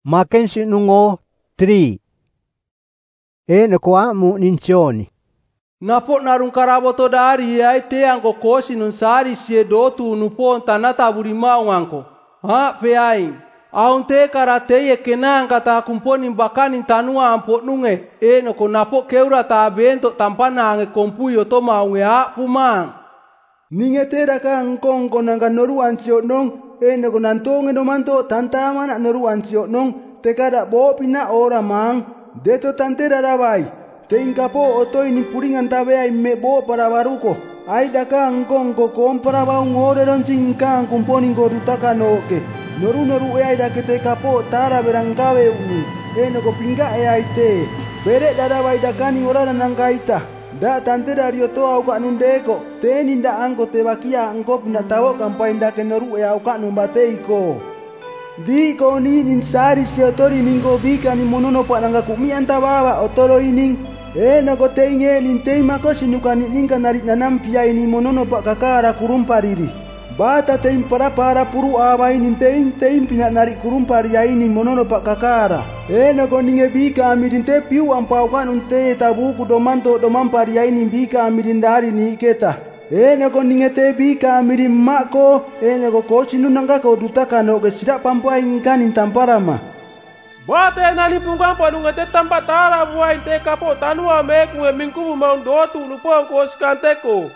Makensi nungo 3. Nakuha mo ninsyoni. Napo narung karaboto dari ay te angko kosi nun sari siedotu nupon tanata burima angko. Ha peaing. Aun te karate ye kenang kata kumponin bakanin tanua ampo nunge. Noko napo keura ta bento tampana ange kompuyo toma unge a pumang. Ninge te daka angkong konanga noru ansio nong. Noko nantonge domanto tantama na noru ansio nong. Te kada bo pina ora mang. Deto tante darabai. Te inkapo otoi ni puringan tabe ay me bo para baruko. Ay daka angkong ko kompara baung ore ron singkang kumponin ko dutaka noke. Noru ay dake te kapo tara berangkawe uni. Noko pingga ay te. Bere darabai dakani ora nangkaita. Da tante dario to au ka nundeko. Te ninda angko te bakia angko pina tawo kampain dake noru au ka numbateiko. Di ko ni ninsari si otori ningo bika ni monono pa nanga kumian tabawa otoro ining. Noko te inge nintei mako sinuka ninga narit nanampia ini monono pa kakara kurumpariri. Bata te impara para puru awai nintei pina narit kurumpari ini monono pa kakara. Noko ninge bika amirinte piu ampau kan unte tabuku domanto domampari ini bika amirindari ni keta. Noko ninge te bika amirin mako. Noko kosinu nanga ko dutaka no ke sira pampai ngkanin tamparama. Bate nani punggang panunga te tampat tara buai te kapo tanua meku mingkubu maun dotu lupong ko skanteko.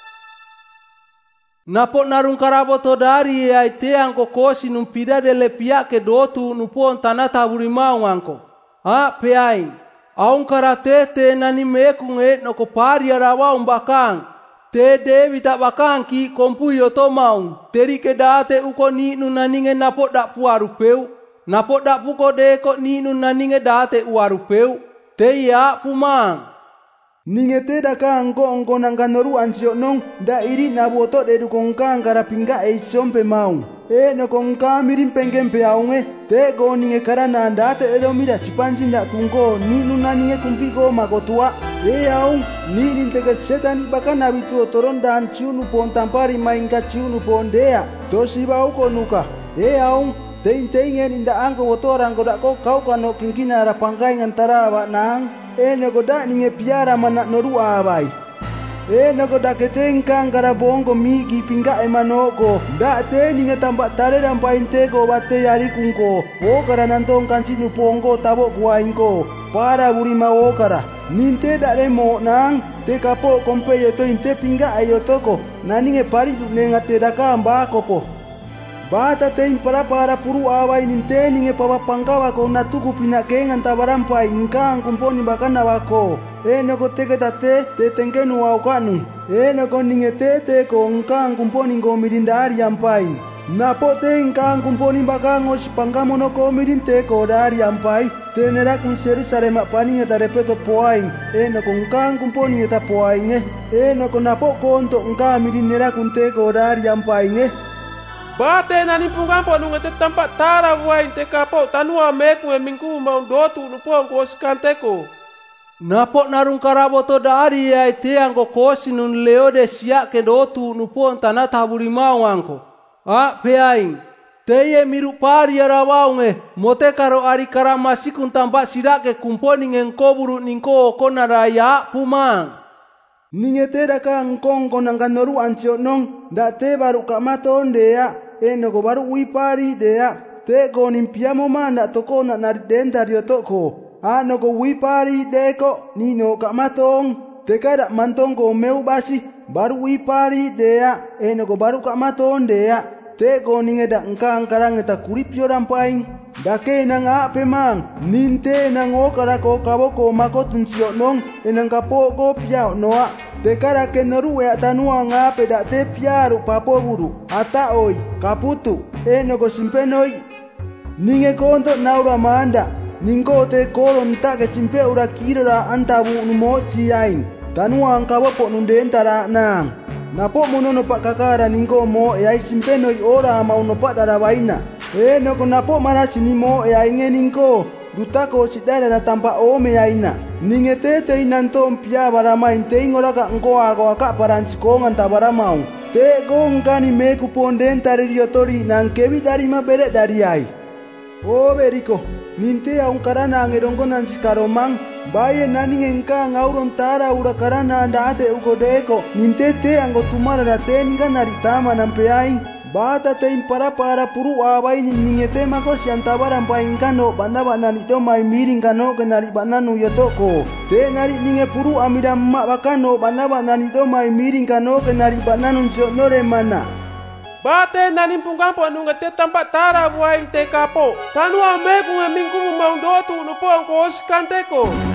Napo narung karaboto dari ay te angko kosi numpida dele pia ke dotu nupon tanata burimau angko. Ha peaing. Aung karate te nani meku noko pari arawa umbakang. Te dewi tak bakang ki kompuyo to maung. Teri ke date uko ni nunaninge napo dak puaru peu. Napo dak puko deko ni nunaninge date uaru peu. Te ya pumang. Ninge te daka angko nangka noru ansio nong. Da iri naboto de dukongkang karapingga sompe maung. Noko ngka mirin pengen peaunge. Te go ninge karana date edomida sipanjin dak tungko. Ni nunaninge kumpiko makotua. Aung ni ninteke setan baka nabitu otoron dan ciunu pon tampari mainka ciunu pon dea. Tosi bau ko nuka. Aung tein inda angko otoran ko dak kau kano kinkina rapangkai ngantara wa nang. Noko dak ninge piara manak noru abai. Noko dak ketengkang karabongo migi pingga emanoko. Dak te ninge tambak tare dan painteko bate yari kungko. Okara nantong kancinu pongo tabok kuainko. Para burima okara. Ninte dare mo nang. Te kapo kompe yoto inte pingga ayotoko. Naninge pari nenga te daka ambako po. Bata te impara para puru awai ninte ninge papapangkawa ko natuku pinakengan tabarampai ngkang kumponi bakana wako. Noko teke tate te tengkenu aukanu. Noko ninge te ko ngkang kumponi ngo mirindari ampai. Napo te ngkang kumponi bakang os pangkamono ko mirinte ko dari ampai. Tenera kun seru sare mak paning eta repeto poaing. Noko ngkang kumponi eta poaing. Noko napo ko untuk ngkang mirinera kun te ko dari ampai. Bate nani punggang panunga te tampat tara buai te kapo tanua meku mingkubu maun dotu lupong ko skanteko. Napo narung karaboto dari ay te angko kosi nun leode siak ke dotu nupon tanata burimau angko. Ha peaing. Teye miru pari arawaunge. Mote karo ari karamasikun tampak sirake kumponi ngengkoburu ningko konaraya pumang. Ninge te daka angkong konangkan noru ansio nong. Dak te baru kamaton dea. Noko baru wipari dea. Te ko nimpiamo manda toko na naridenta rio toko. Noko wipari deko nino kamatong. Te kada mantong ko meu basi. Baru wipari dea. Noko baru kamaton dea. Te ko ninge dak ngkang karang eta kuripyo rampaing. Dake nang ape mang. Ninte nang okara ko kaboko makotun sio nong. Nang kapo ko piao noa. Te kara ke noru tanua ngape dak te piaru papo buru. Ata oi kaputu. Noko simpenoi. Ninge konto naura manda. Ningko te kolon tak ke simpe ura kira antabu numochi aing. Tanua ngkabopo nundentara nang. Napo monono pak kakara ningko mo ai simpenoi ora mau no pak darawaina. Noko napo marasi ni mo ainge ningko. Dutako sidara na tampa ome aina. Ninge te inantom pia baramain te ingora ka ngoa ko ka paransikongan tabaramau. Te gong kani meku ponden tari riotori nang kewi dari mabere dari ai. O beriko, ninte aun karana ngerongonan sikaromang, baye nani ngengka ngauron tara ura karana anda ate ukodeko, ninte te anggo tumara na te ninga naritama nampe aing, bata te impara para puru abai ningete mako siantabaran paing kano, banaba nani do mai miring kano kenari bananu yatoko, te nari ninge puru amiram mak bakano, banaba nani do mai miring kano kenari bananun sioknore mana. Bate nani pungkampo nungete tampak tara buain te kapo. Tanu ame kunge minggu mau dotu nupo angko osikanteko.